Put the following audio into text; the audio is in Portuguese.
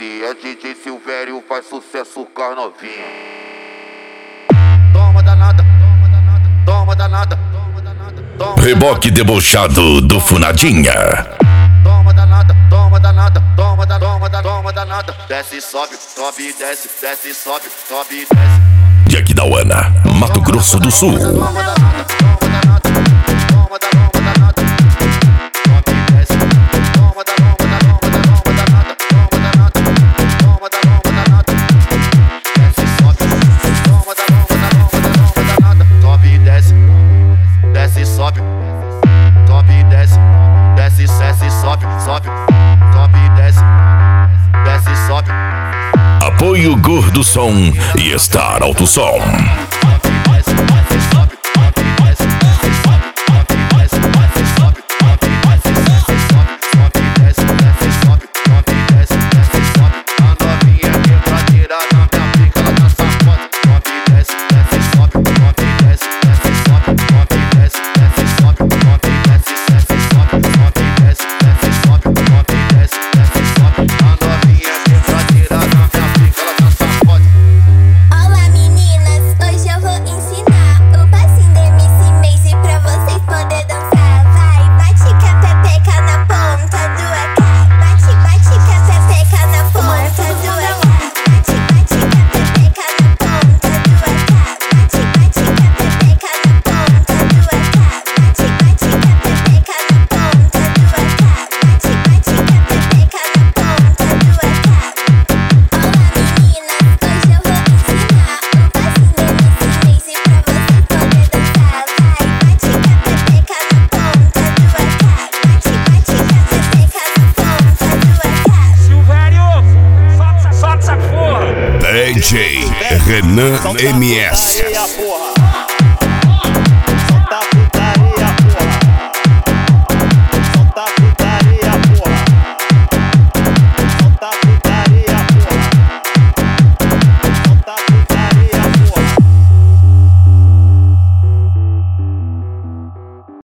Esse é DJ Silvério, faz sucesso com as novinhas. Toma danada, toma danada, toma danada, toma danada, toma. Reboque debochado do Funadinha. Toma danada, toma danada, toma danada, toma danada, toma danada. Desce, sobe, sobe, desce, desce, sobe, sobe, desce. De Aquidauana, Mato Grosso do Sul. Sobe, sobe, desce, desce, desce, sobe, sobe, sobe, desce, desce, sobe. Apoio Gordo Som e Star Alto Som. DJ Renan MS.